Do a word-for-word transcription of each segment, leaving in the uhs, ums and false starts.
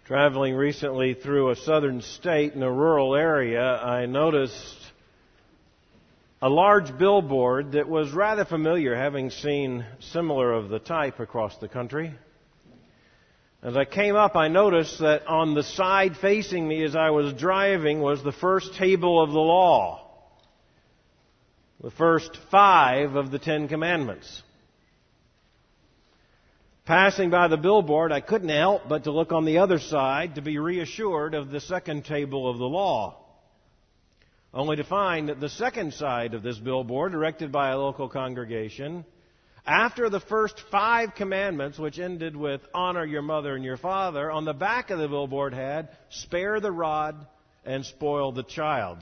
Traveling recently through a southern state in a rural area, I noticed a large billboard that was rather familiar, having seen similar of the type across the country. As I came up, I noticed that on the side facing me as I was driving was the first table of the law, the first five of the Ten Commandments. Passing by the billboard, I couldn't help but to look on the other side to be reassured of the second table of the law, only to find that the second side of this billboard, erected by a local congregation, after the first five commandments, which ended with honor your mother and your father, on the back of the billboard had spare the rod and spoil the child.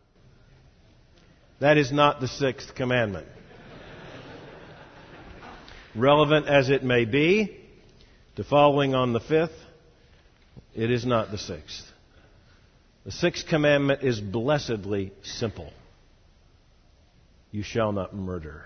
That is not the sixth commandment. Relevant as it may be to following on the fifth, it is not the sixth. The sixth commandment is blessedly simple. You shall not murder.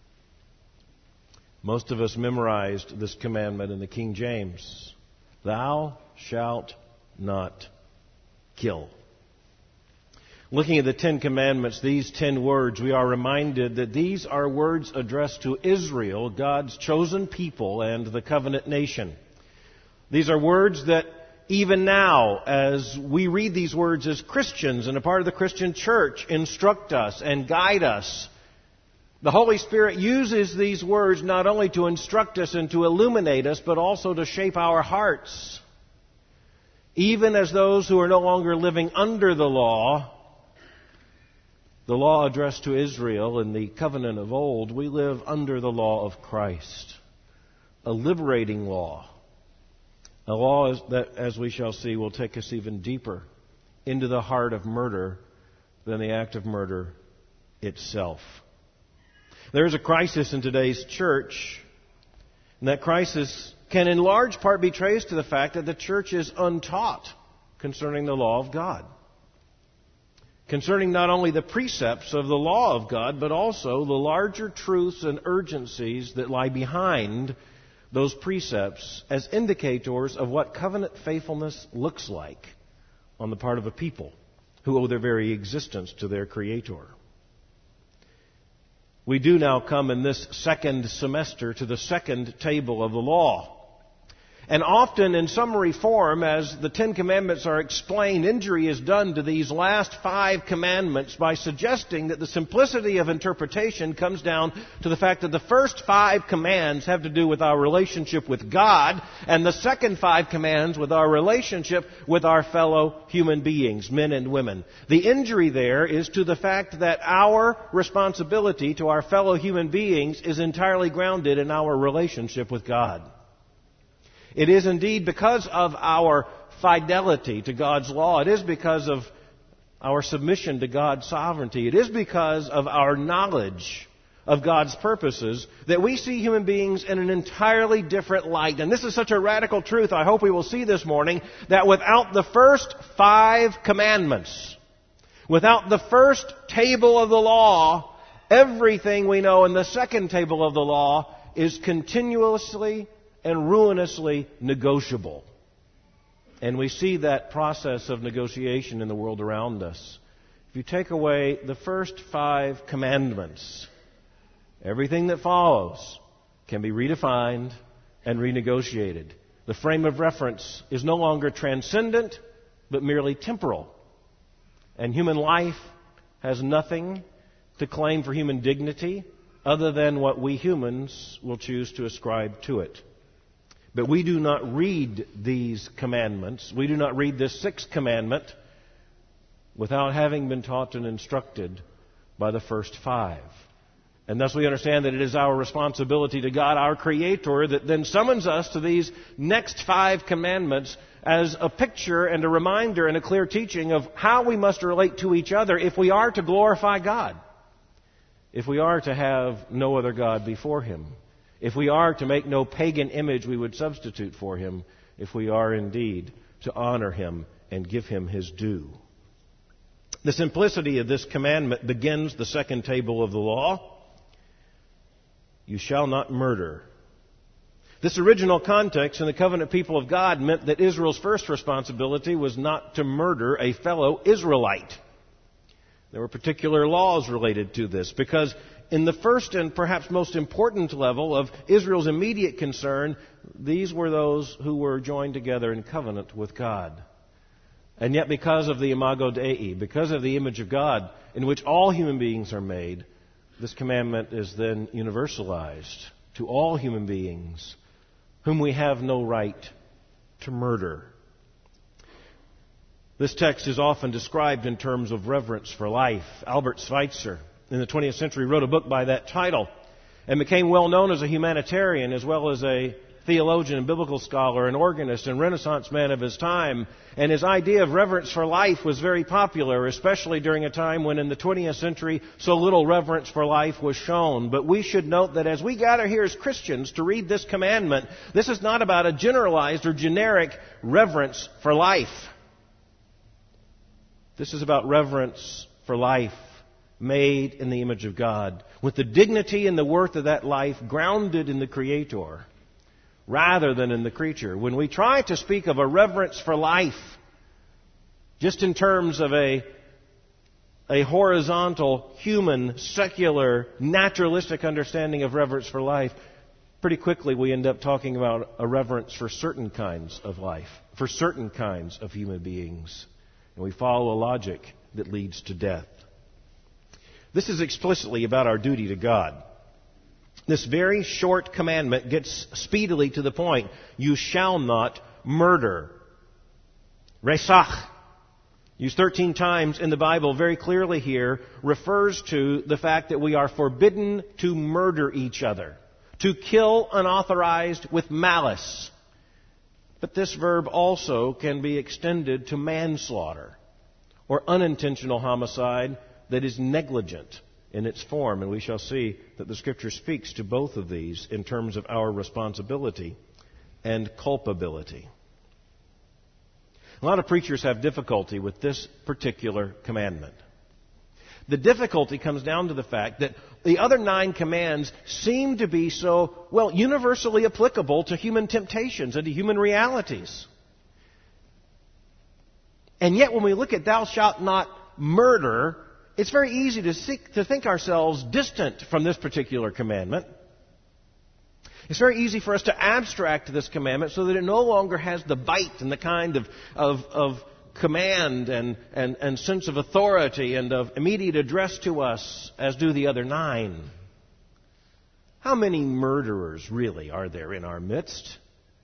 Most of us memorized this commandment in the King James. Thou shalt not kill. Looking at the Ten Commandments, these ten words, we are reminded that these are words addressed to Israel, God's chosen people and the covenant nation. These are words that even now, as we read these words as Christians and a part of the Christian church, instruct us and guide us. The Holy Spirit uses these words not only to instruct us and to illuminate us, but also to shape our hearts. Even as those who are no longer living under the law, the law addressed to Israel in the covenant of old, we live under the law of Christ. A liberating law. A law that, as we shall see, will take us even deeper into the heart of murder than the act of murder itself. There is a crisis in today's church, and that crisis can in large part be traced to the fact that the church is untaught concerning the law of God. Concerning not only the precepts of the law of God, but also the larger truths and urgencies that lie behind those precepts as indicators of what covenant faithfulness looks like on the part of a people who owe their very existence to their Creator. We do now come in this second semester to the second table of the law. And often in summary form, as the Ten Commandments are explained, injury is done to these last five commandments by suggesting that the simplicity of interpretation comes down to the fact that the first five commands have to do with our relationship with God, and the second five commands with our relationship with our fellow human beings, men and women. The injury there is to the fact that our responsibility to our fellow human beings is entirely grounded in our relationship with God. It is indeed because of our fidelity to God's law. It is because of our submission to God's sovereignty. It is because of our knowledge of God's purposes that we see human beings in an entirely different light. And this is such a radical truth, I hope we will see this morning, that without the first five commandments, without the first table of the law, everything we know in the second table of the law is continuously and ruinously negotiable. And we see that process of negotiation in the world around us. If you take away the first five commandments, everything that follows can be redefined and renegotiated. The frame of reference is no longer transcendent, but merely temporal. And human life has nothing to claim for human dignity other than what we humans will choose to ascribe to it. But we do not read these commandments, we do not read this sixth commandment without having been taught and instructed by the first five. And thus we understand that it is our responsibility to God, our Creator, that then summons us to these next five commandments as a picture and a reminder and a clear teaching of how we must relate to each other if we are to glorify God, if we are to have no other God before Him, if we are to make no pagan image we would substitute for Him, if we are indeed to honor Him and give Him His due. The simplicity of this commandment begins the second table of the law. You shall not murder. This original context in the covenant people of God meant that Israel's first responsibility was not to murder a fellow Israelite. There were particular laws related to this because in the first and perhaps most important level of Israel's immediate concern, these were those who were joined together in covenant with God. And yet because of the imago Dei, because of the image of God in which all human beings are made, this commandment is then universalized to all human beings whom we have no right to murder. This text is often described in terms of reverence for life. Albert Schweitzer, in the twentieth century, wrote a book by that title and became well known as a humanitarian as well as a theologian and biblical scholar, an organist and Renaissance man of his time. And his idea of reverence for life was very popular, especially during a time when in the twentieth century so little reverence for life was shown. But we should note that as we gather here as Christians to read this commandment, this is not about a generalized or generic reverence for life. This is about reverence for life made in the image of God, with the dignity and the worth of that life grounded in the Creator rather than in the creature. When we try to speak of a reverence for life just in terms of a, a horizontal, human, secular, naturalistic understanding of reverence for life, pretty quickly we end up talking about a reverence for certain kinds of life, for certain kinds of human beings. And we follow a logic that leads to death. This is explicitly about our duty to God. This very short commandment gets speedily to the point. You shall not murder. Resach, used thirteen times in the Bible, very clearly here, refers to the fact that we are forbidden to murder each other, to kill unauthorized with malice. But this verb also can be extended to manslaughter or unintentional homicide that is negligent in its form. And we shall see that the Scripture speaks to both of these in terms of our responsibility and culpability. A lot of preachers have difficulty with this particular commandment. The difficulty comes down to the fact that the other nine commands seem to be so, well, universally applicable to human temptations and to human realities. And yet when we look at thou shalt not murder, it's very easy to, seek, to think ourselves distant from this particular commandment. It's very easy for us to abstract this commandment so that it no longer has the bite and the kind of, of, of command and, and, and sense of authority and of immediate address to us as do the other nine. How many murderers really are there in our midst?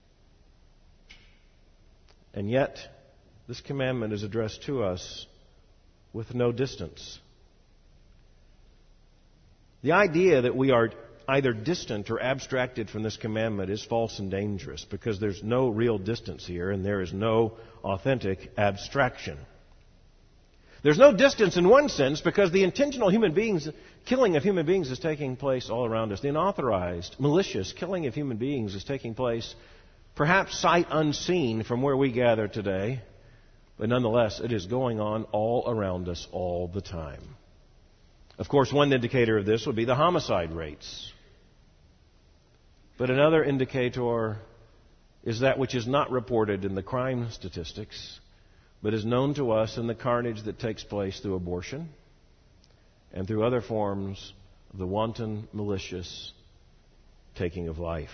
And yet, this commandment is addressed to us with no distance. The idea that we are either distant or abstracted from this commandment is false and dangerous because there's no real distance here and there is no authentic abstraction. There's no distance in one sense because the intentional human beings, killing of human beings is taking place all around us. The unauthorized, malicious killing of human beings is taking place perhaps sight unseen from where we gather today, but nonetheless it is going on all around us all the time. Of course, one indicator of this would be the homicide rates. But another indicator is that which is not reported in the crime statistics, but is known to us in the carnage that takes place through abortion and through other forms of the wanton, malicious taking of life.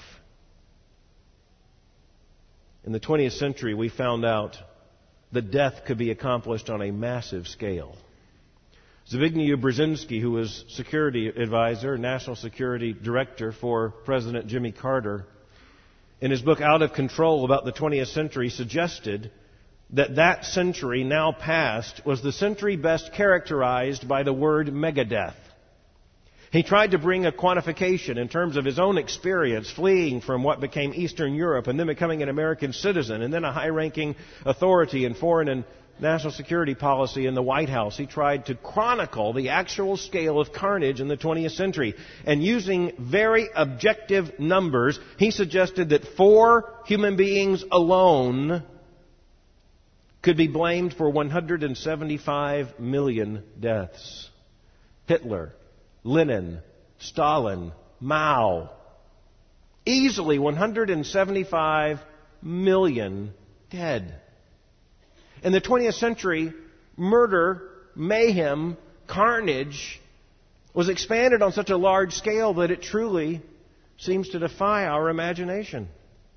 In the twentieth century, we found out that death could be accomplished on a massive scale. Zbigniew Brzezinski, who was security advisor, national security director for President Jimmy Carter, in his book Out of Control about the twentieth century, suggested that that century now past was the century best characterized by the word megadeath. He tried to bring a quantification in terms of his own experience fleeing from what became Eastern Europe and then becoming an American citizen and then a high-ranking authority in foreign and national security policy in the White House. He tried to chronicle the actual scale of carnage in the twentieth century. And using very objective numbers, he suggested that four human beings alone could be blamed for one hundred seventy-five million deaths. Hitler, Lenin, Stalin, Mao. Easily one hundred seventy-five million dead. In the twentieth century, murder, mayhem, carnage was expanded on such a large scale that it truly seems to defy our imagination.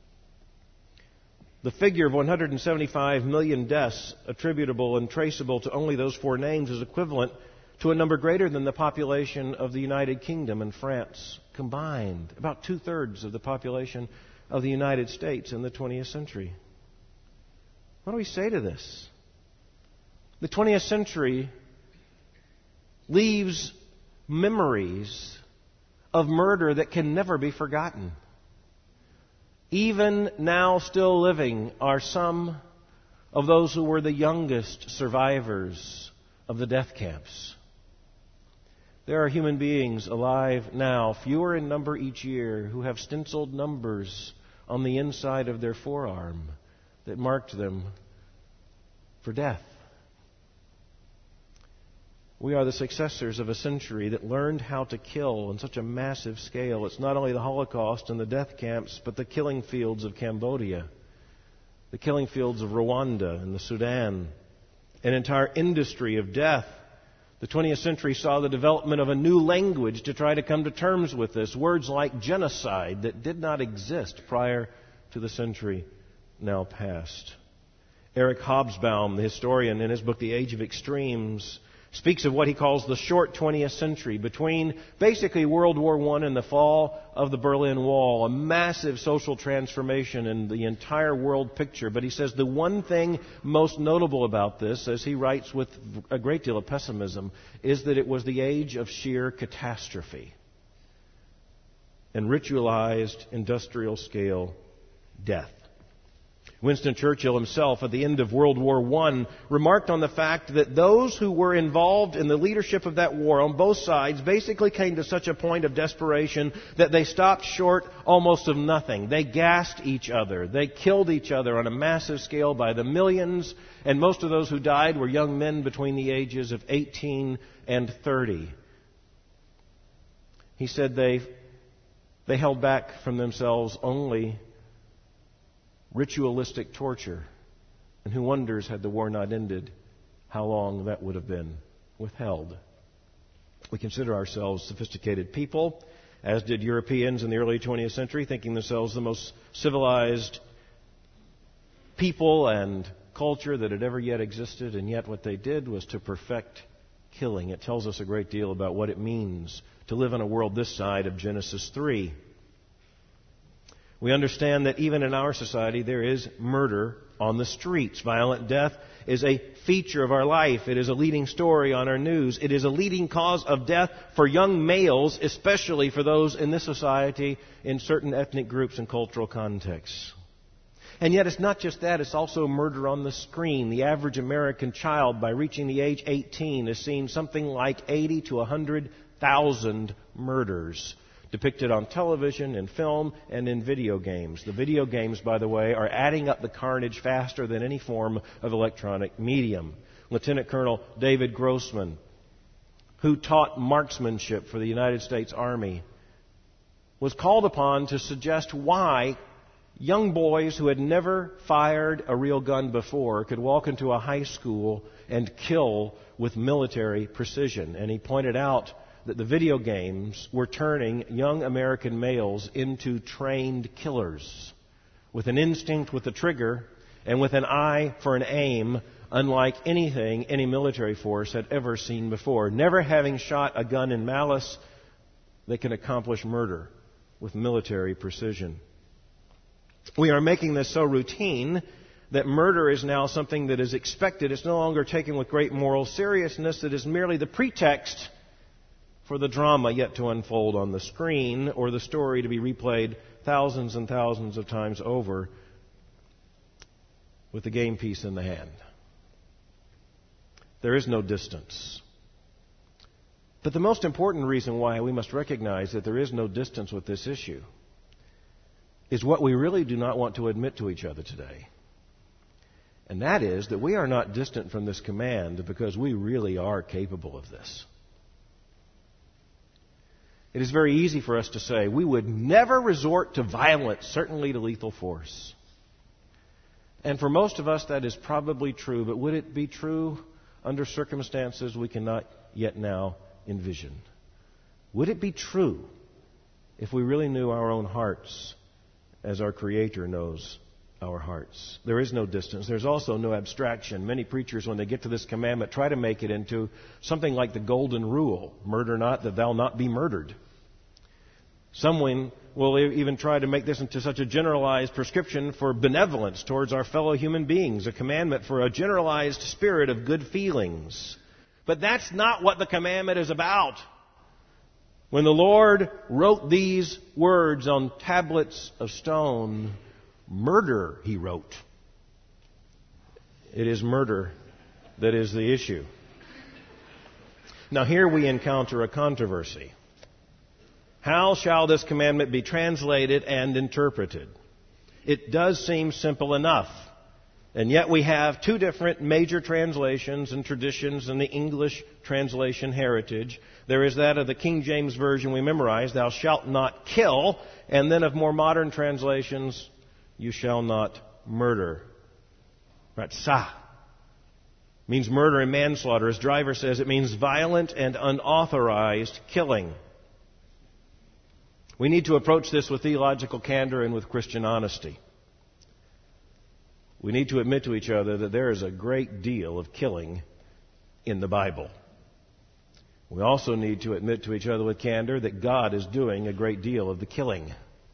The figure of one hundred seventy-five million deaths attributable and traceable to only those four names is equivalent to a number greater than the population of the United Kingdom and France combined, about two-thirds of the population of the United States in the twentieth century. What do we say to this? The twentieth century leaves memories of murder that can never be forgotten. Even now still living are some of those who were the youngest survivors of the death camps. There are human beings alive now, fewer in number each year, who have stenciled numbers on the inside of their forearm that marked them for death. We are the successors of a century that learned how to kill on such a massive scale. It's not only the Holocaust and the death camps, but the killing fields of Cambodia, the killing fields of Rwanda and the Sudan, an entire industry of death. The twentieth century saw the development of a new language to try to come to terms with this. Words like genocide that did not exist prior to the century now past. Eric Hobsbawm, the historian, in his book The Age of Extremes, speaks of what he calls the short twentieth century, between basically World War One and the fall of the Berlin Wall, a massive social transformation in the entire world picture. But he says the one thing most notable about this, as he writes with a great deal of pessimism, is that it was the age of sheer catastrophe and ritualized industrial scale death. Winston Churchill himself, at the end of World War One, remarked on the fact that those who were involved in the leadership of that war on both sides basically came to such a point of desperation that they stopped short almost of nothing. They gassed each other. They killed each other on a massive scale by the millions, and most of those who died were young men between the ages of eighteen and thirty. He said they, they held back from themselves only ritualistic torture, and who wonders, had the war not ended, how long that would have been withheld. We consider ourselves sophisticated people, as did Europeans in the early twentieth century, thinking themselves the most civilized people and culture that had ever yet existed, and yet what they did was to perfect killing. It tells us a great deal about what it means to live in a world this side of Genesis three. We understand that even in our society there is murder on the streets. Violent death is a feature of our life. It is a leading story on our news. It is a leading cause of death for young males, especially for those in this society in certain ethnic groups and cultural contexts. And yet it's not just that, it's also murder on the screen. The average American child, by reaching the age eighteen, has seen something like eighty to one hundred thousand murders depicted on television, in film, and in video games. The video games, by the way, are adding up the carnage faster than any form of electronic medium. Lieutenant Colonel David Grossman, who taught marksmanship for the United States Army, was called upon to suggest why young boys who had never fired a real gun before could walk into a high school and kill with military precision. And he pointed out that the video games were turning young American males into trained killers with an instinct with the trigger and with an eye for an aim unlike anything any military force had ever seen before. Never having shot a gun in malice, they can accomplish murder with military precision. We are making this so routine that murder is now something that is expected. It's no longer taken with great moral seriousness. It is merely the pretext for the drama yet to unfold on the screen, or the story to be replayed thousands and thousands of times over with the game piece in the hand. There is no distance. But the most important reason why we must recognize that there is no distance with this issue is what we really do not want to admit to each other today. And that is that we are not distant from this command because we really are capable of this. it is very easy for us to say we would never resort to violence, certainly to lethal force. And for most of us that is probably true, but would it be true under circumstances we cannot yet now envision? Would it be true if we really knew our own hearts as our Creator knows our hearts? There is no distance. There's also no abstraction. Many preachers, when they get to this commandment, try to make it into something like the golden rule. Murder not, that thou not be murdered. Someone will even try to make this into such a generalized prescription for benevolence towards our fellow human beings, a commandment for a generalized spirit of good feelings. But that's not what the commandment is about. When the Lord wrote these words on tablets of stone, murder, He wrote. It is murder that is the issue. Now here we encounter a controversy. How shall this commandment be translated and interpreted? It does seem simple enough. And yet we have two different major translations and traditions in the English translation heritage. There is that of the King James Version we memorized, thou shalt not kill. And then of more modern translations, you shall not murder. Ratzah means murder and manslaughter. As Driver says, it means violent and unauthorized killing. We need to approach this with theological candor and with Christian honesty. We need to admit to each other that there is a great deal of killing in the Bible. We also need to admit to each other with candor that God is doing a great deal of the killing.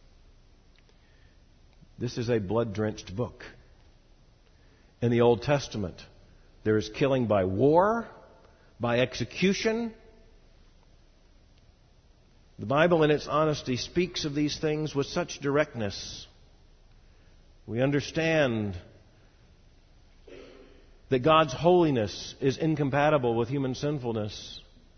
This is a blood-drenched book. In the Old Testament, there is killing by war, by execution. The Bible, in its honesty, speaks of these things with such directness. We understand that God's holiness is incompatible with human sinfulness.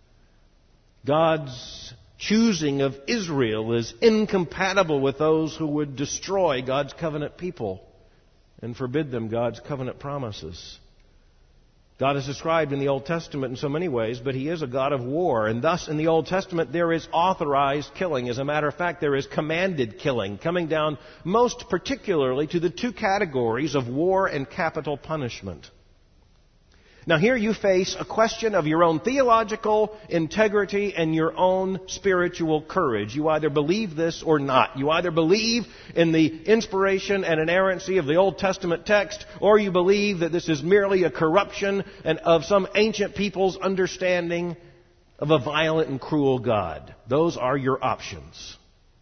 God's choosing of Israel is incompatible with those who would destroy God's covenant people and forbid them God's covenant promises. God is described in the Old Testament in so many ways, but He is a God of war. And thus, in the Old Testament, there is authorized killing. As a matter of fact, there is commanded killing, coming down most particularly to the two categories of war and capital punishment. Now here you face a question of your own theological integrity and your own spiritual courage. You either believe this or not. You either believe in the inspiration and inerrancy of the Old Testament text, or you believe that this is merely a corruption and of some ancient people's understanding of a violent and cruel God. Those are your options.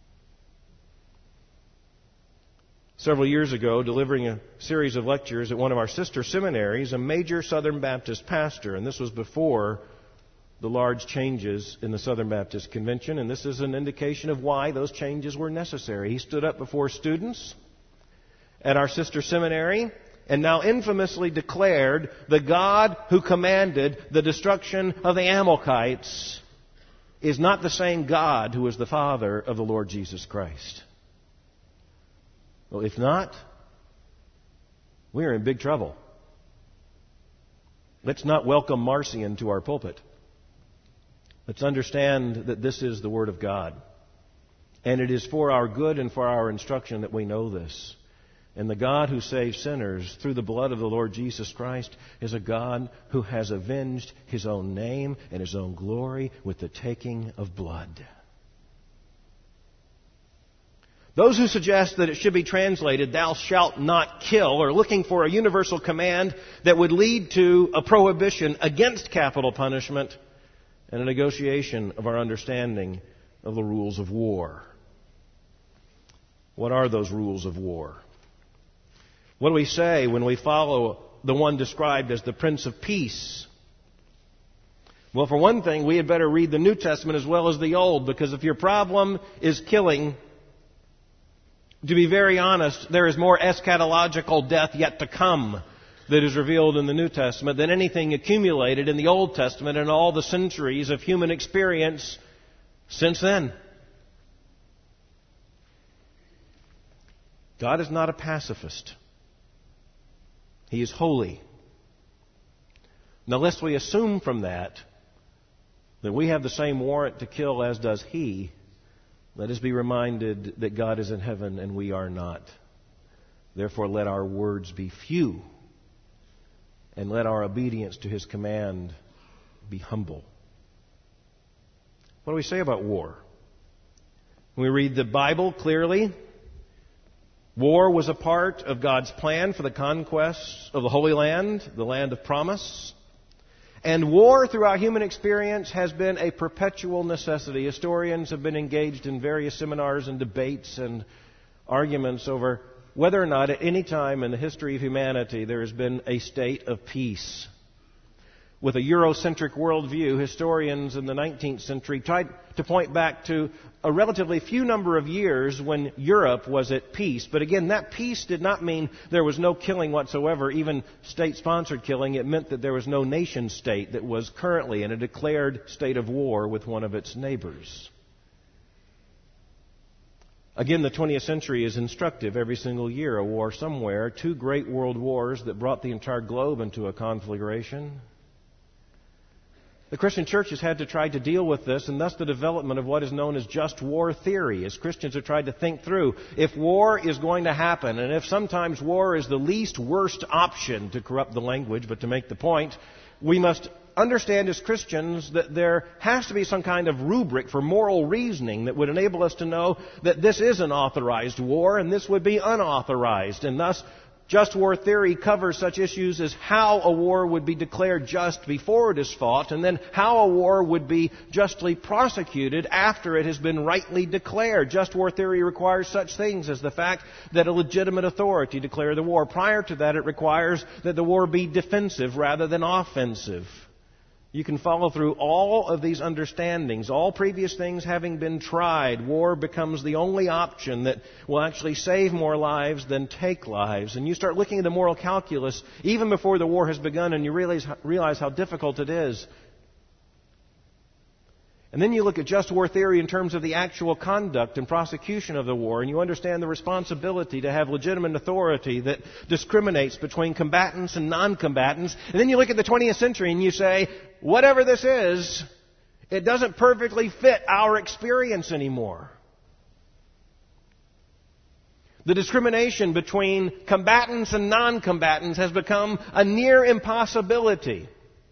Several years ago, delivering a series of lectures at one of our sister seminaries, a major Southern Baptist pastor, and this was before the large changes in the Southern Baptist Convention, and this is an indication of why those changes were necessary. He stood up before students at our sister seminary and now infamously declared the God who commanded the destruction of the Amalekites is not the same God who is the Father of the Lord Jesus Christ. Well, if not, we are in big trouble. Let's not welcome Marcion to our pulpit. Let's understand that this is the Word of God. And it is for our good and for our instruction that we know this. And the God who saves sinners through the blood of the Lord Jesus Christ is a God who has avenged His own name and His own glory with the taking of blood. Those who suggest that it should be translated, thou shalt not kill, are looking for a universal command that would lead to a prohibition against capital punishment and a negotiation of our understanding of the rules of war. What are those rules of war? What do we say when we follow the one described as the Prince of Peace? Well, for one thing, we had better read the New Testament as well as the Old, because if your problem is killing, to be very honest, there is more eschatological death yet to come that is revealed in the New Testament than anything accumulated in the Old Testament in all the centuries of human experience since then. God is not a pacifist. He is holy. Now, lest we assume from that that we have the same warrant to kill as does He, let us be reminded that God is in heaven and we are not. Therefore, let our words be few, and let our obedience to His command be humble. What do we say about war? When we read the Bible clearly, war was a part of God's plan for the conquest of the Holy Land, the land of promise. And war throughout human experience has been a perpetual necessity. Historians have been engaged in various seminars and debates and arguments over whether or not at any time in the history of humanity there has been a state of peace. With a Eurocentric worldview, historians in the nineteenth century tried to point back to a relatively few number of years when Europe was at peace. But again, that peace did not mean there was no killing whatsoever, even state-sponsored killing. It meant that there was no nation state that was currently in a declared state of war with one of its neighbors. Again, the twentieth century is instructive. Every single year, a war somewhere. Two great world wars that brought the entire globe into a conflagration. The Christian church has had to try to deal with this, and thus the development of what is known as just war theory, as Christians have tried to think through if war is going to happen, and if sometimes war is the least worst option, to corrupt the language, but to make the point, we must understand as Christians that there has to be some kind of rubric for moral reasoning that would enable us to know that this is an authorized war and this would be unauthorized, and thus just war theory covers such issues as how a war would be declared just before it is fought, and then how a war would be justly prosecuted after it has been rightly declared. Just war theory requires such things as the fact that a legitimate authority declare the war. Prior to that, it requires that the war be defensive rather than offensive. You can follow through all of these understandings. All previous things having been tried, war becomes the only option that will actually save more lives than take lives. And you start looking at the moral calculus even before the war has begun, and you realize, realize how difficult it is. And then you look at just war theory in terms of the actual conduct and prosecution of the war, and you understand the responsibility to have legitimate authority that discriminates between combatants and non-combatants. And then you look at the twentieth century and you say, whatever this is, it doesn't perfectly fit our experience anymore. The discrimination between combatants and non-combatants has become a near impossibility.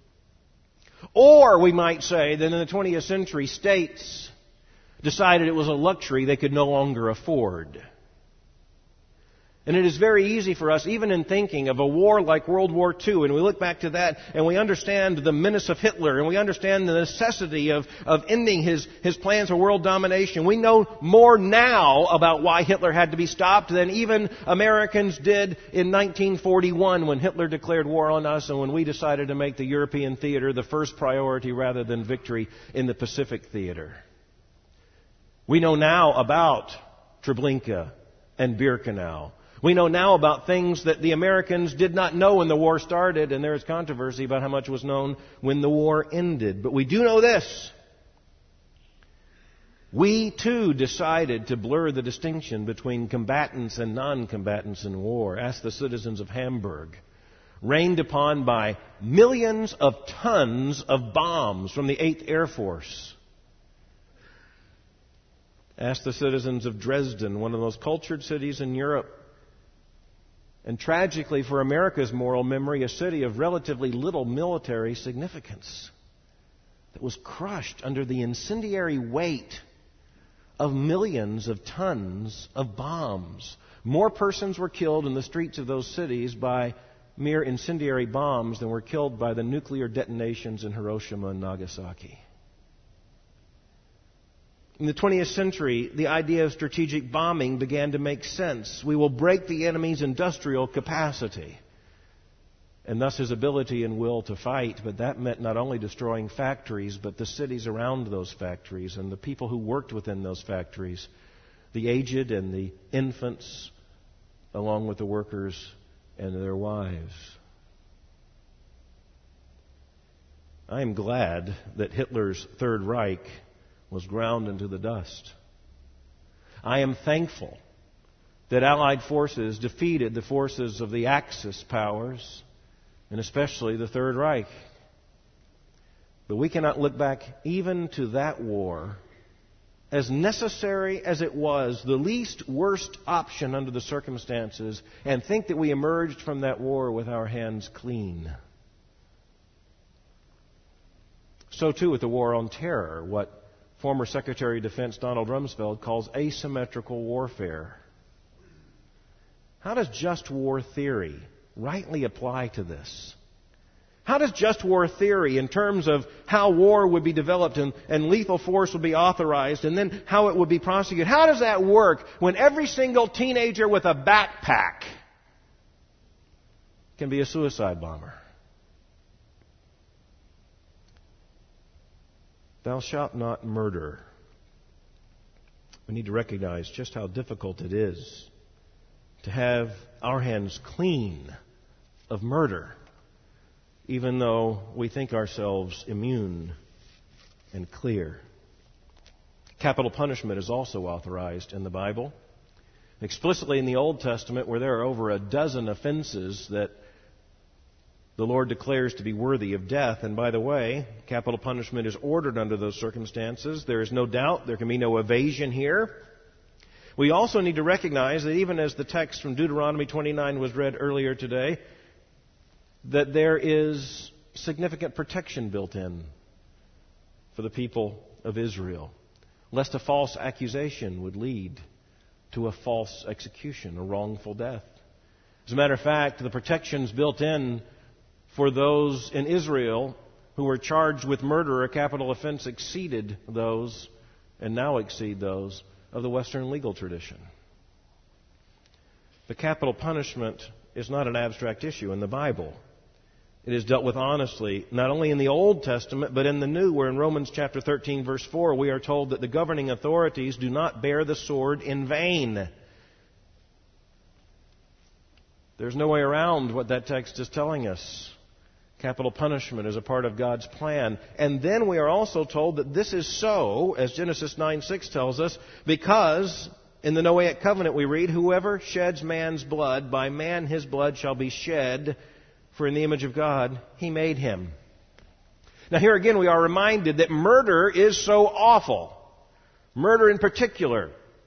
Or we might say that in the twentieth century, states decided it was a luxury they could no longer afford. And it is very easy for us, even in thinking of a war like World War Two, and we look back to that and we understand the menace of Hitler, and we understand the necessity of, of ending his, his plans for world domination. We know more now about why Hitler had to be stopped than even Americans did in nineteen forty-one when Hitler declared war on us and when we decided to make the European theater the first priority rather than victory in the Pacific theater. We know now about Treblinka and Birkenau. We know now about things that the Americans did not know when the war started, and there is controversy about how much was known when the war ended. But we do know this. We, too, decided to blur the distinction between combatants and non-combatants in war. Ask the citizens of Hamburg, rained upon by millions of tons of bombs from the eighth Air Force. Ask the citizens of Dresden, one of the most cultured cities in Europe. And tragically for America's moral memory, a city of relatively little military significance that was crushed under the incendiary weight of millions of tons of bombs. More persons were killed in the streets of those cities by mere incendiary bombs than were killed by the nuclear detonations in Hiroshima and Nagasaki. In the twentieth century, the idea of strategic bombing began to make sense. We will break the enemy's industrial capacity, and thus his ability and will to fight. But that meant not only destroying factories, but the cities around those factories and the people who worked within those factories, the aged and the infants, along with the workers and their wives. I am glad that Hitler's Third Reich was ground into the dust. I am thankful that Allied forces defeated the forces of the Axis powers, and especially the Third Reich. But we cannot look back even to that war, as necessary as it was, the least worst option under the circumstances, and think that we emerged from that war with our hands clean. So too with the war on terror, what former Secretary of Defense Donald Rumsfeld calls asymmetrical warfare. How does just war theory rightly apply to this? How does just war theory, in terms of how war would be developed and, and lethal force would be authorized and then how it would be prosecuted, how does that work when every single teenager with a backpack can be a suicide bomber? Thou shalt not murder. We need to recognize just how difficult it is to have our hands clean of murder, even though we think ourselves immune and clear. Capital punishment is also authorized in the Bible, explicitly in the Old Testament, where there are over a dozen offenses that the Lord declares to be worthy of death. And by the way, capital punishment is ordered under those circumstances. There is no doubt, there can be no evasion here. We also need to recognize that even as the text from Deuteronomy twenty-nine was read earlier today, that there is significant protection built in for the people of Israel, lest a false accusation would lead to a false execution, a wrongful death. As a matter of fact, the protections built in for those in Israel who were charged with murder, a capital offense, exceeded those, and now exceed those, of the Western legal tradition. The capital punishment is not an abstract issue in the Bible. It is dealt with honestly, not only in the Old Testament, but in the New, where in Romans chapter thirteen, verse four, we are told that the governing authorities do not bear the sword in vain. There's no way around what that text is telling us. Capital punishment is a part of God's plan. And then we are also told that this is so, as Genesis nine six tells us, because in the Noahic covenant we read, whoever sheds man's blood, by man his blood shall be shed, for in the image of God he made him. Now here again we are reminded that murder is so awful. Murder in particular,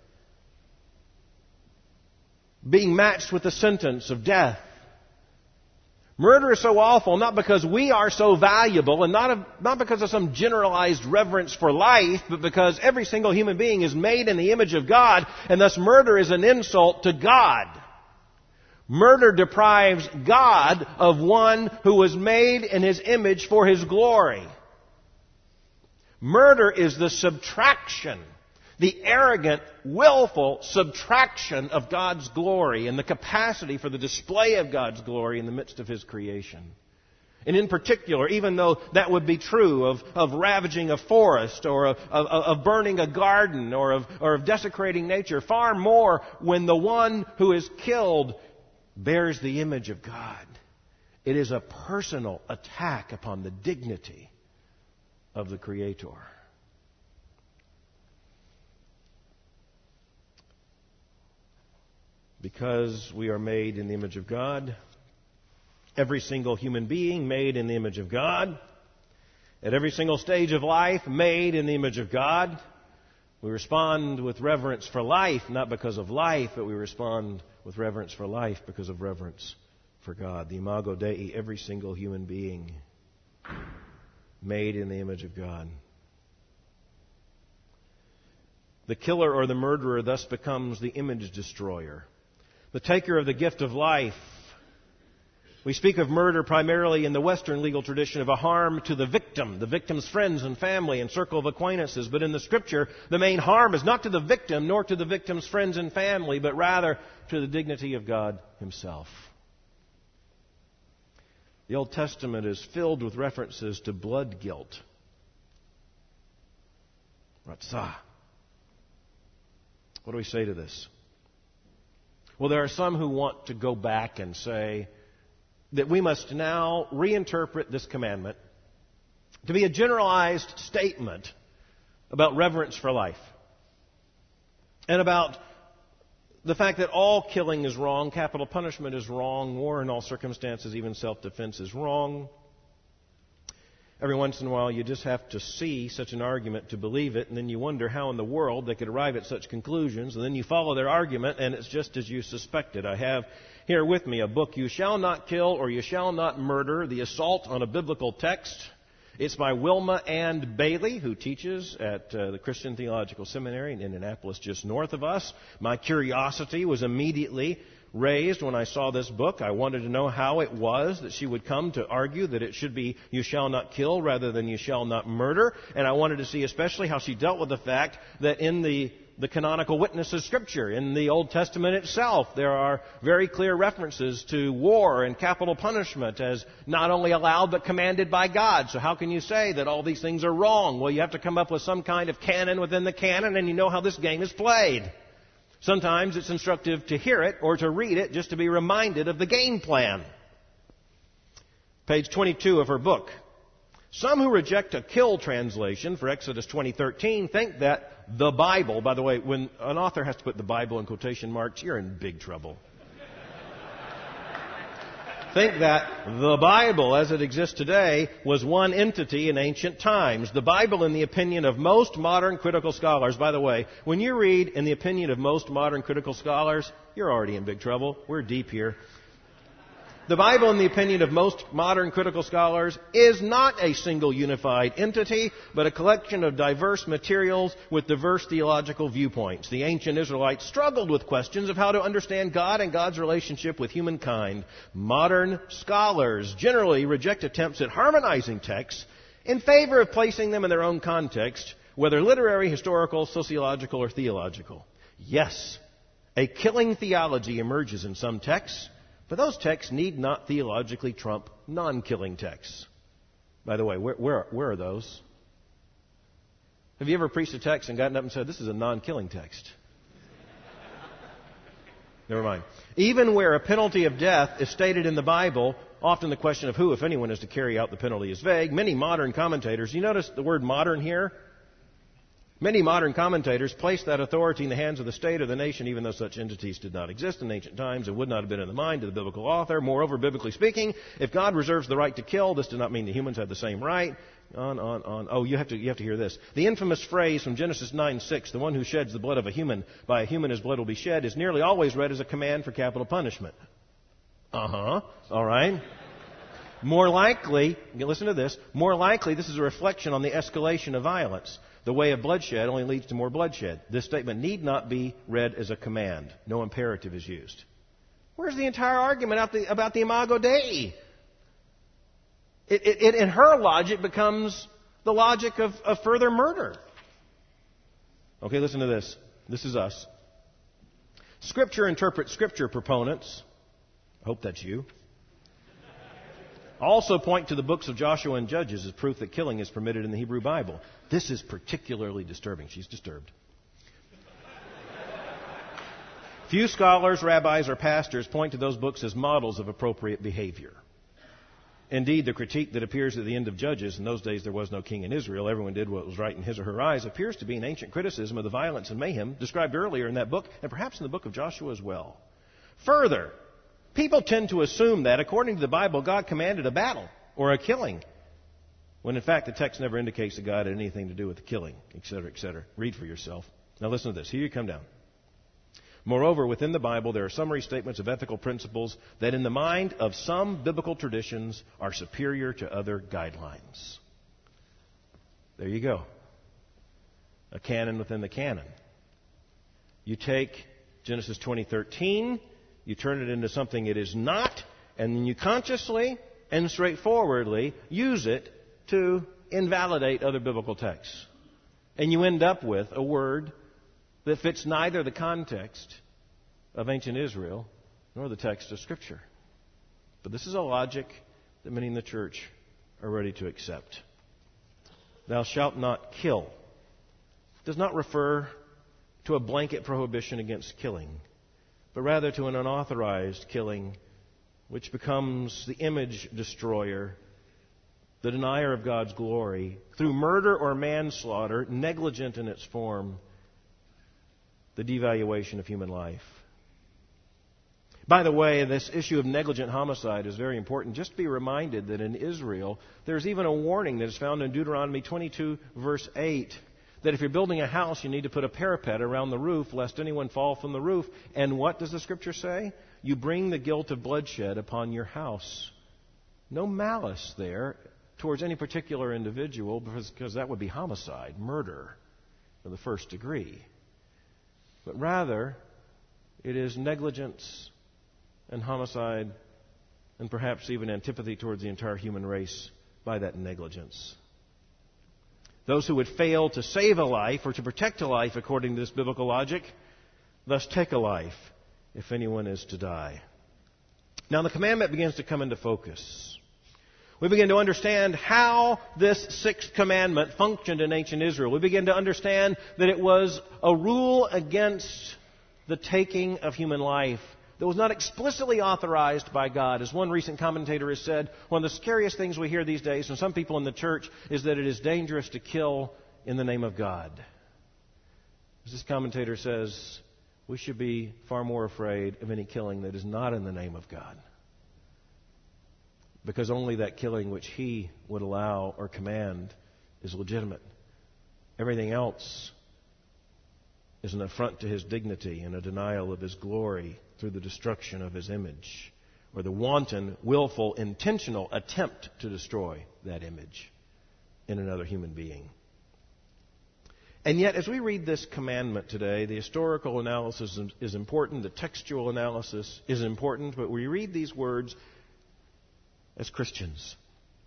being matched with the sentence of death. Murder is so awful not because we are so valuable and not, a, not because of some generalized reverence for life, but because every single human being is made in the image of God, and thus murder is an insult to God. Murder deprives God of one who was made in His image for His glory. Murder is the subtraction, the arrogant, willful subtraction of God's glory and the capacity for the display of God's glory in the midst of His creation. And in particular, even though that would be true of, of ravaging a forest or of, of, of burning a garden or of, or of desecrating nature, far more when the one who is killed bears the image of God. It is a personal attack upon the dignity of the Creator. Because we are made in the image of God, every single human being made in the image of God, at every single stage of life made in the image of God, we respond with reverence for life, not because of life, but we respond with reverence for life because of reverence for God. The Imago Dei, every single human being made in the image of God. The killer or the murderer thus becomes the image destroyer, the taker of the gift of life. We speak of murder primarily in the Western legal tradition of a harm to the victim, the victim's friends and family and circle of acquaintances. But in the Scripture, the main harm is not to the victim nor to the victim's friends and family, but rather to the dignity of God Himself. The Old Testament is filled with references to blood guilt. Ratzah. What do we say to this? Well, there are some who want to go back and say that we must now reinterpret this commandment to be a generalized statement about reverence for life and about the fact that all killing is wrong, capital punishment is wrong, war in all circumstances, even self-defense is wrong. Every once in a while, you just have to see such an argument to believe it, and then you wonder how in the world they could arrive at such conclusions, and then you follow their argument, and it's just as you suspected. I have here with me a book, You Shall Not Kill or You Shall Not Murder, The Assault on a Biblical Text. It's by Wilma Ann Bailey, who teaches at uh, the Christian Theological Seminary in Indianapolis, just north of us. My curiosity was immediately raised when I saw this book. I wanted to know how it was that she would come to argue that it should be you shall not kill rather than you shall not murder. And I wanted to see especially how she dealt with the fact that in the the canonical witness of Scripture, in the Old Testament itself, there are very clear references to war and capital punishment as not only allowed but commanded by God. So how can you say that all these things are wrong? Well, you have to come up with some kind of canon within the canon, and you know how this game is played. Sometimes it's instructive to hear it or to read it just to be reminded of the game plan. Page twenty-two of her book. Some who reject a kill translation for Exodus twenty thirteen think that the Bible, by the way, when an author has to put the Bible in quotation marks, you're in big trouble. Think that the Bible, as it exists today, was one entity in ancient times. The Bible, in the opinion of most modern critical scholars, by the way, when you read in the opinion of most modern critical scholars, you're already in big trouble. We're deep here. The Bible, in the opinion of most modern critical scholars, is not a single unified entity, but a collection of diverse materials with diverse theological viewpoints. The ancient Israelites struggled with questions of how to understand God and God's relationship with humankind. Modern scholars generally reject attempts at harmonizing texts in favor of placing them in their own context, whether literary, historical, sociological, or theological. Yes, a killing theology emerges in some texts, but those texts need not theologically trump non-killing texts. By the way, where, where, where are those? Have you ever preached a text and gotten up and said, this is a non-killing text? Never mind. Even where a penalty of death is stated in the Bible, often the question of who, if anyone, is to carry out the penalty is vague. Many modern commentators, you notice the word modern here? Many modern commentators place that authority in the hands of the state or the nation, even though such entities did not exist in ancient times and would not have been in the mind of the biblical author. Moreover, biblically speaking, if God reserves the right to kill, this does not mean the humans have the same right. On, on, on. Oh, you have to, you have to hear this. The infamous phrase from Genesis nine six, the one who sheds the blood of a human, by a human his blood will be shed, is nearly always read as a command for capital punishment. Uh-huh. All right. More likely, listen to this, more likely this is a reflection on the escalation of violence. The way of bloodshed only leads to more bloodshed. This statement need not be read as a command. No imperative is used. Where's the entire argument about the, about the Imago Dei? It, it, it, in her logic, becomes the logic of, of further murder. Okay, listen to this. This is us. Scripture interprets Scripture proponents. I hope that's you. Also point to the books of Joshua and Judges as proof that killing is permitted in the Hebrew Bible. This is particularly disturbing. She's disturbed. Few scholars, rabbis, or pastors point to those books as models of appropriate behavior. Indeed, the critique that appears at the end of Judges, in those days there was no king in Israel, everyone did what was right in his or her eyes, appears to be an ancient criticism of the violence and mayhem described earlier in that book, and perhaps in the book of Joshua as well. Further, people tend to assume that, according to the Bible, God commanded a battle or a killing, when in fact the text never indicates that God had anything to do with the killing, et cetera, et cetera. Read for yourself. Now listen to this. Here you come down. Moreover, within the Bible, there are summary statements of ethical principles that in the mind of some biblical traditions are superior to other guidelines. There you go. A canon within the canon. You take Genesis twenty thirteen, you turn it into something it is not, and then you consciously and straightforwardly use it to invalidate other biblical texts. And you end up with a word that fits neither the context of ancient Israel nor the text of Scripture. But this is a logic that many in the church are ready to accept. Thou shalt not kill does not refer to a blanket prohibition against killing, but rather to an unauthorized killing which becomes the image destroyer, the denier of God's glory, through murder or manslaughter, negligent in its form, the devaluation of human life. By the way, this issue of negligent homicide is very important. Just be reminded that in Israel, there's even a warning that is found in Deuteronomy twenty-two, verse eight, that if you're building a house, you need to put a parapet around the roof, lest anyone fall from the roof. And what does the Scripture say? You bring the guilt of bloodshed upon your house. No malice there towards any particular individual, because, because that would be homicide, murder of the first degree. But rather, it is negligence and homicide, and perhaps even antipathy towards the entire human race by that negligence. Those who would fail to save a life or to protect a life according to this biblical logic, thus take a life if anyone is to die. Now the commandment begins to come into focus. We begin to understand how this sixth commandment functioned in ancient Israel. We begin to understand that it was a rule against the taking of human life that was not explicitly authorized by God. As one recent commentator has said, one of the scariest things we hear these days from some people in the church is that it is dangerous to kill in the name of God. As this commentator says, we should be far more afraid of any killing that is not in the name of God. Because only that killing which He would allow or command is legitimate. Everything else is an affront to His dignity and a denial of His glory through the destruction of His image, or the wanton, willful, intentional attempt to destroy that image in another human being. And yet, as we read this commandment today, the historical analysis is important, the textual analysis is important, but we read these words as Christians.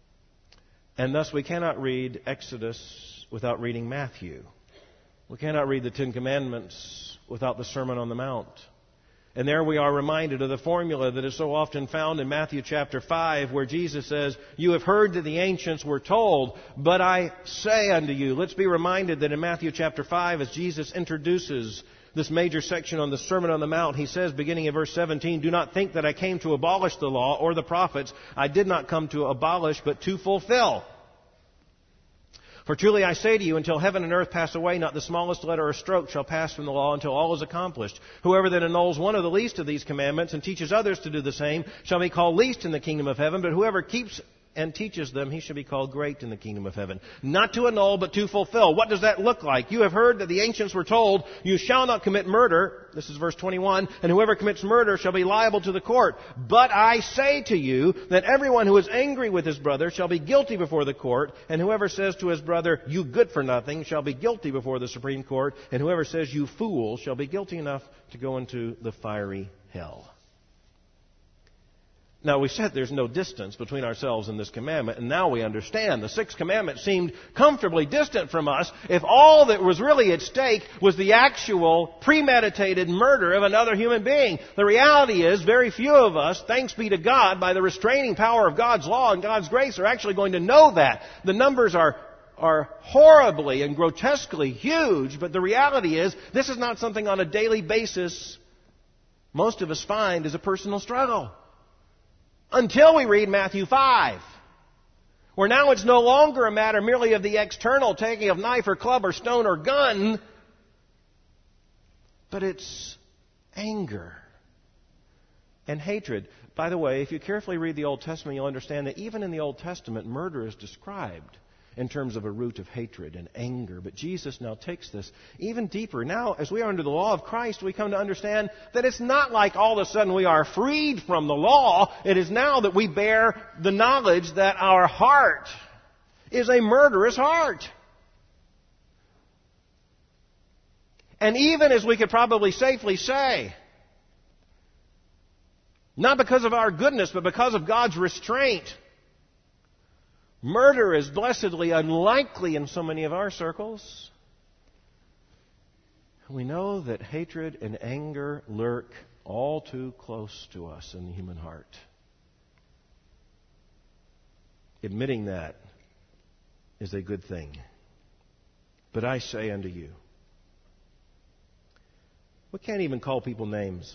And thus we cannot read Exodus without reading Matthew. We cannot read the Ten Commandments without the Sermon on the Mount. And there we are reminded of the formula that is so often found in Matthew chapter five, where Jesus says, "You have heard that the ancients were told, but I say unto you." Let's be reminded that in Matthew chapter five, as Jesus introduces this major section on the Sermon on the Mount, He says, beginning in verse seventeen, "Do not think that I came to abolish the law or the prophets. I did not come to abolish, but to fulfill. For truly I say to you, until heaven and earth pass away, not the smallest letter or stroke shall pass from the law until all is accomplished. Whoever then annuls one of the least of these commandments and teaches others to do the same shall be called least in the kingdom of heaven, but whoever keeps and teaches them, he shall be called great in the kingdom of heaven." Not to annul, but to fulfill. What does that look like? "You have heard that the ancients were told, you shall not commit murder." This is verse twenty-one. "And whoever commits murder shall be liable to the court. But I say to you that everyone who is angry with his brother shall be guilty before the court. And whoever says to his brother, you good for nothing, shall be guilty before the Supreme Court. And whoever says, you fool, shall be guilty enough to go into the fiery hell." Now, we said there's no distance between ourselves and this commandment, and now we understand. The sixth commandment seemed comfortably distant from us if all that was really at stake was the actual premeditated murder of another human being. The reality is, very few of us, thanks be to God, by the restraining power of God's law and God's grace, are actually going to know that. The numbers are are horribly and grotesquely huge, but the reality is, this is not something on a daily basis most of us find as a personal struggle. Until we read Matthew five, where now it's no longer a matter merely of the external taking of knife or club or stone or gun, but it's anger and hatred. By the way, if you carefully read the Old Testament, you'll understand that even in the Old Testament, murder is described in terms of a root of hatred and anger. But Jesus now takes this even deeper. Now, as we are under the law of Christ, we come to understand that it's not like all of a sudden we are freed from the law. It is now that we bear the knowledge that our heart is a murderous heart. And even as we could probably safely say, not because of our goodness, but because of God's restraint, murder is blessedly unlikely in so many of our circles. We know that hatred and anger lurk all too close to us in the human heart. Admitting that is a good thing. But I say unto you, we can't even call people names.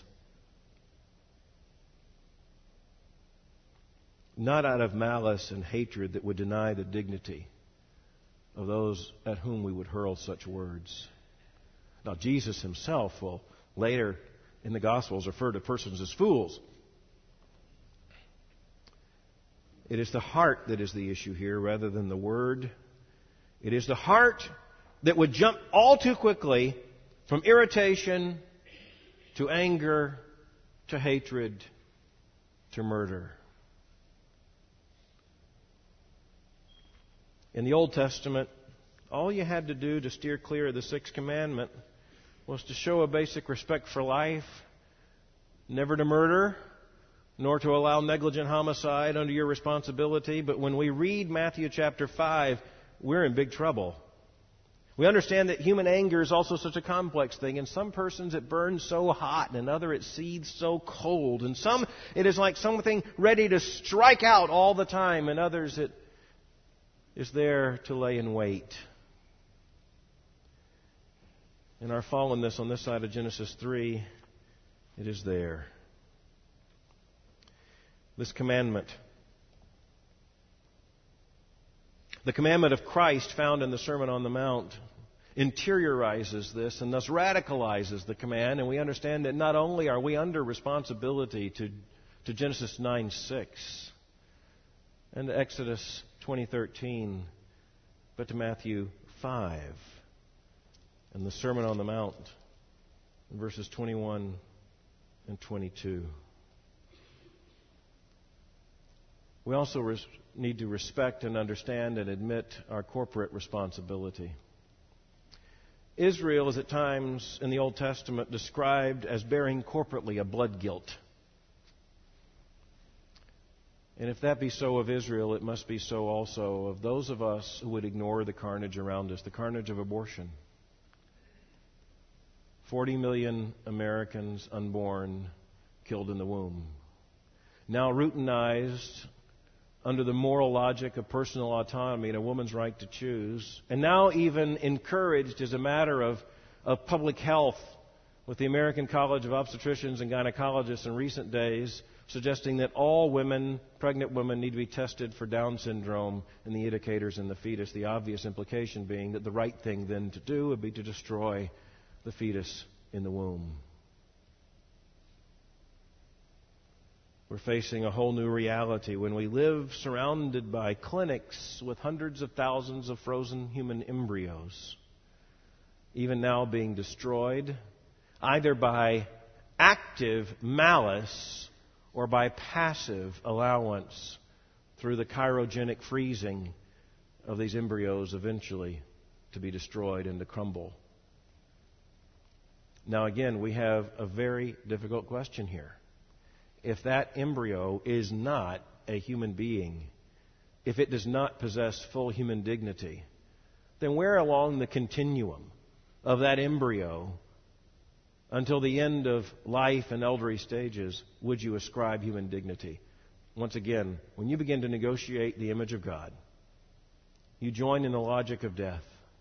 Not out of malice and hatred that would deny the dignity of those at whom we would hurl such words. Now, Jesus himself will later in the Gospels refer to persons as fools. It is the heart that is the issue here rather than the word. It is the heart that would jump all too quickly from irritation to anger to hatred to murder. In the Old Testament, all you had to do to steer clear of the sixth commandment was to show a basic respect for life, never to murder, nor to allow negligent homicide under your responsibility. But when we read Matthew chapter five, we're in big trouble. We understand that human anger is also such a complex thing. In some persons it burns so hot, and in others it seethes so cold. In some it is like something ready to strike out all the time. In others it is there to lay in wait. In our fallenness on this side of Genesis three, it is there. This commandment, the commandment of Christ found in the Sermon on the Mount, interiorizes this and thus radicalizes the command. And we understand that not only are we under responsibility to, to Genesis nine six and to Exodus twenty thirteen, but to Matthew five and the Sermon on the Mount in verses twenty-one and twenty-two. We also res- need to respect and understand and admit our corporate responsibility. Israel is at times in the Old Testament described as bearing corporately a blood guilt. And if that be so of Israel, it must be so also of those of us who would ignore the carnage around us, the carnage of abortion. Forty million Americans unborn killed in the womb. Now routinized under the moral logic of personal autonomy and a woman's right to choose, and now even encouraged as a matter of, of public health with the American College of Obstetricians and Gynecologists in recent days suggesting that all women, pregnant women, need to be tested for Down syndrome and the indicators in the fetus, the obvious implication being that the right thing then to do would be to destroy the fetus in the womb. We're facing a whole new reality when we live surrounded by clinics with hundreds of thousands of frozen human embryos, even now being destroyed, either by active malice or by passive allowance through the cryogenic freezing of these embryos eventually to be destroyed and to crumble. Now again, we have a very difficult question here. If that embryo is not a human being, if it does not possess full human dignity, then where along the continuum of that embryo until the end of life and elderly stages would you ascribe human dignity? Once again, when you begin to negotiate the image of God, you join in the logic of death.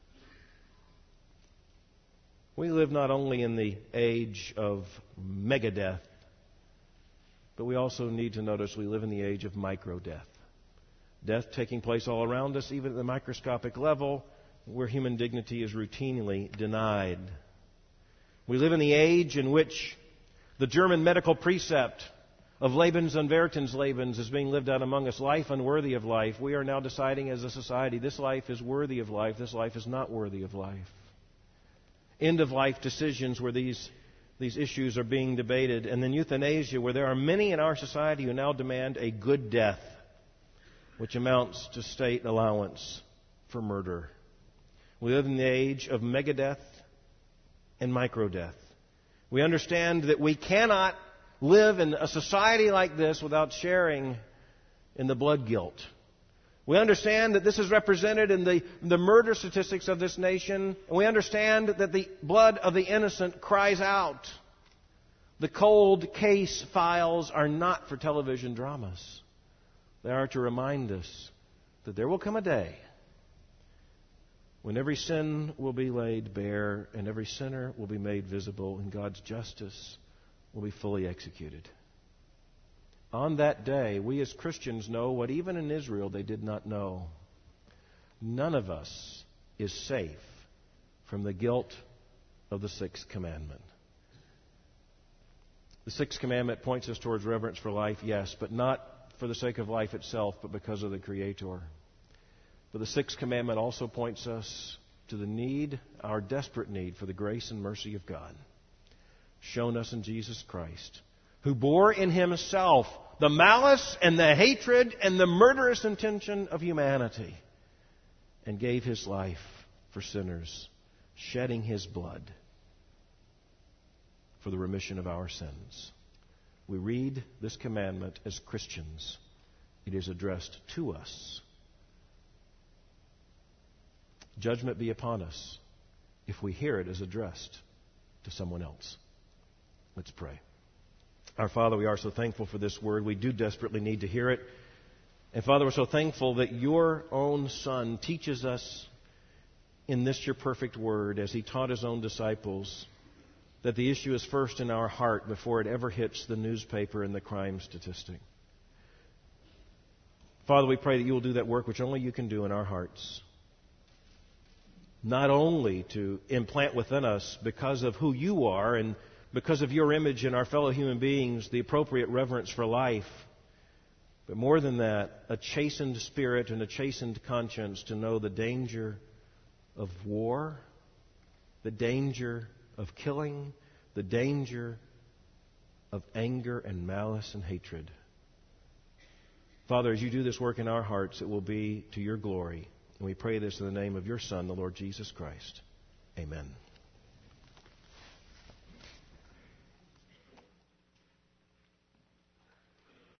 We live not only in the age of megadeath, but we also need to notice we live in the age of micro-death. Death taking place all around us, even at the microscopic level, where human dignity is routinely denied. We live in the age in which the German medical precept of Lebens unwertens Lebens is being lived out among us, life unworthy of life. We are now deciding as a society, this life is worthy of life, this life is not worthy of life. End-of-life decisions where these These issues are being debated, and then euthanasia, where there are many in our society who now demand a good death, which amounts to state allowance for murder. We live in the age of megadeath and microdeath. We understand that we cannot live in a society like this without sharing in the blood guilt. We understand that this is represented in the, the murder statistics of this nation, and we understand that the blood of the innocent cries out. The cold case files are not for television dramas. They are to remind us that there will come a day when every sin will be laid bare and every sinner will be made visible and God's justice will be fully executed. On that day, we as Christians know what even in Israel they did not know. None of us is safe from the guilt of the sixth commandment. The sixth commandment points us towards reverence for life, yes, but not for the sake of life itself, but because of the Creator. But the sixth commandment also points us to the need, our desperate need for the grace and mercy of God, shown us in Jesus Christ, who bore in Himself the malice and the hatred and the murderous intention of humanity, and gave His life for sinners, shedding His blood for the remission of our sins. We read this commandment as Christians. It is addressed to us. Judgment be upon us if we hear it as addressed to someone else. Let's pray. Our Father, we are so thankful for this word. We do desperately need to hear it. And Father, we're so thankful that your own Son teaches us in this your perfect word, as He taught His own disciples, that the issue is first in our heart before it ever hits the newspaper and the crime statistic. Father, we pray that you will do that work which only you can do in our hearts. Not only to implant within us, because of who you are and because of your image in our fellow human beings, the appropriate reverence for life, but more than that, a chastened spirit and a chastened conscience to know the danger of war, the danger of killing, the danger of anger and malice and hatred. Father, as you do this work in our hearts, it will be to your glory. And we pray this in the name of your Son, the Lord Jesus Christ. Amen.